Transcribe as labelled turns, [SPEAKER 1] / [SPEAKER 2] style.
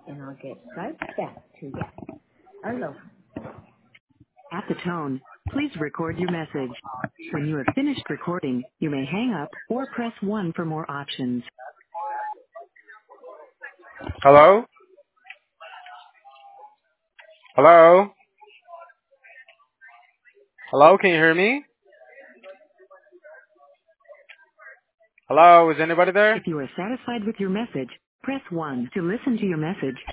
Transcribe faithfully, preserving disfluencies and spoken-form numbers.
[SPEAKER 1] and I'll get right back to you. Aloha.
[SPEAKER 2] At the tone, please record your message. When you have finished recording, you may hang up or press one for more options.
[SPEAKER 3] Hello? Hello? Hello, can you hear me? Hello, is anybody there?
[SPEAKER 2] If you are satisfied with your message, press one to listen to your message.